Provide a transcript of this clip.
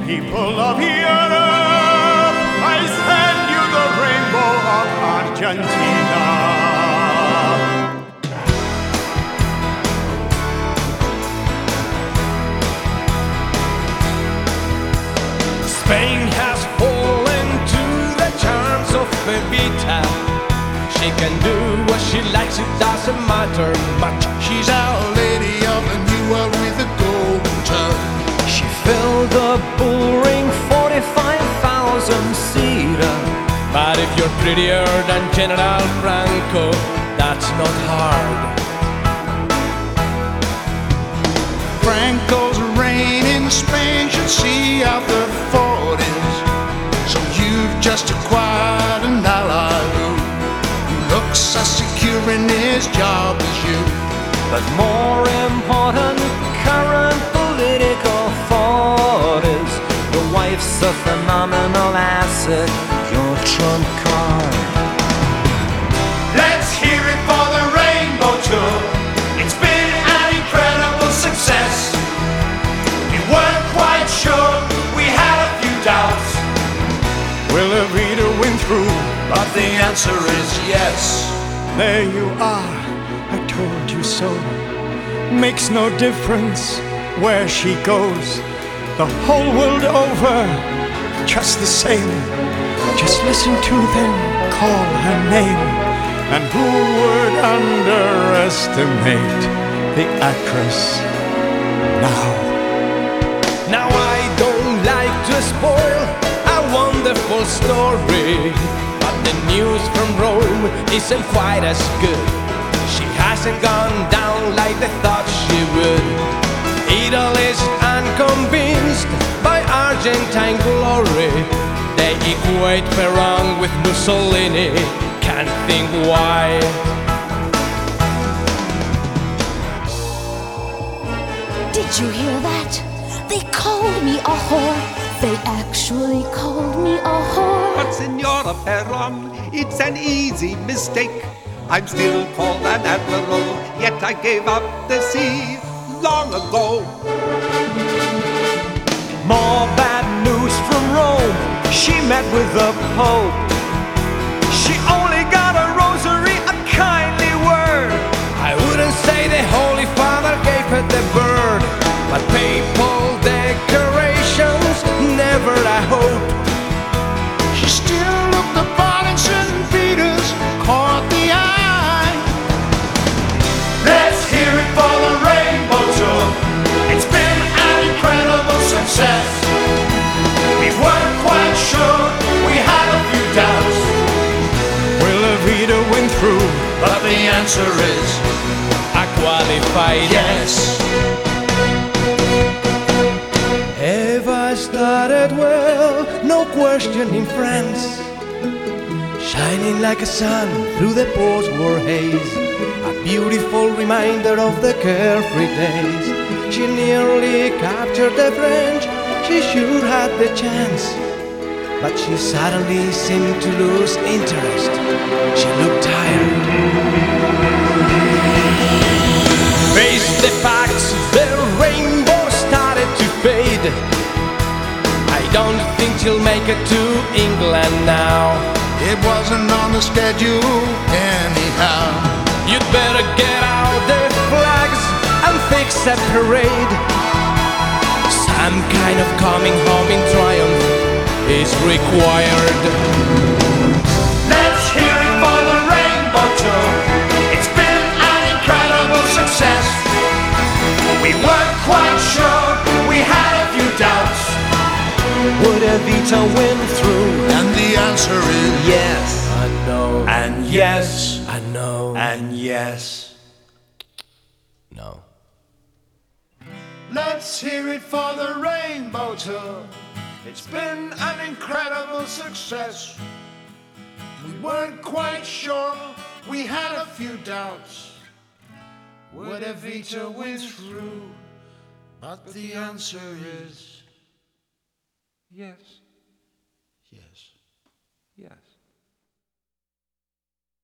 People of Europe, I send you the rainbow of Argentina. Spain has fallen to the charms of Evita. She can do what she likes, it doesn't matter much. She's Our Lady of the New World with a golden touch. She filled the bull-ring 45,000-seater. But if you're prettier than General Franco, that's not hard. Franco's reign in Spain should see out the 40s. So you've just acquired an ally who looks as secure in his job as you. But more important, current political thought is your wife's a phenomenal asset, your trump card. Let's hear it for the Rainbow Tour. It's been an incredible success. We weren't quite sure, we had a few doubts. Will Evita win through? But the answer is yes. There you are, I told you so. Makes no difference where she goes. The whole world over, just the same. Just listen to them call her name. And who would underestimate the actress now? Now I don't like to spoil a wonderful story, but the news from Rome isn't quite as good. She hasn't gone down like they thought she would. Italy's unconvinced by Argentine glory. They equate Perón with Mussolini, can't think why. Did you hear that? They called me a whore. They actually called me a whore. But Signora Perón, it's an easy mistake. I'm still called an admiral, yet I gave up the sea long ago. More bad news from Rome. She met with the Pope. She only got a rosary, a kindly word. I wouldn't say the Holy Father gave her the bird, but papal decorations, never I hope. She still looked upon in St. Peter's, caught the eye. Let's hear it for the Rainbow Tour. It's been an incredible success. We weren't quite sure, we had a few doubts. Will Evita win through? But the answer is I qualified. yes. Eva started well, no question in France, shining like a sun through the post-war haze, a beautiful reminder of the carefree days. She nearly captured the French, she sure had the chance, but she suddenly seemed to lose interest. She looked tired. Face the facts, the rainbow started to fade. I don't think she'll make it to England now. It wasn't on the schedule anyhow. You'd better get out the flags and fix a parade. Some kind of coming home in triumph is required. Let's hear it for the Rainbow Tour. It's been an incredible success. We weren't quite sure, we had a few doubts. Would Evita win through? And the answer is Yes. I know. and yes. I know. And yes. No. Let's hear it for the Rainbow Tour. It's been an incredible success. We weren't quite sure, we had a few doubts. Would Evita win through? But the answer is yes. Yes. Yes.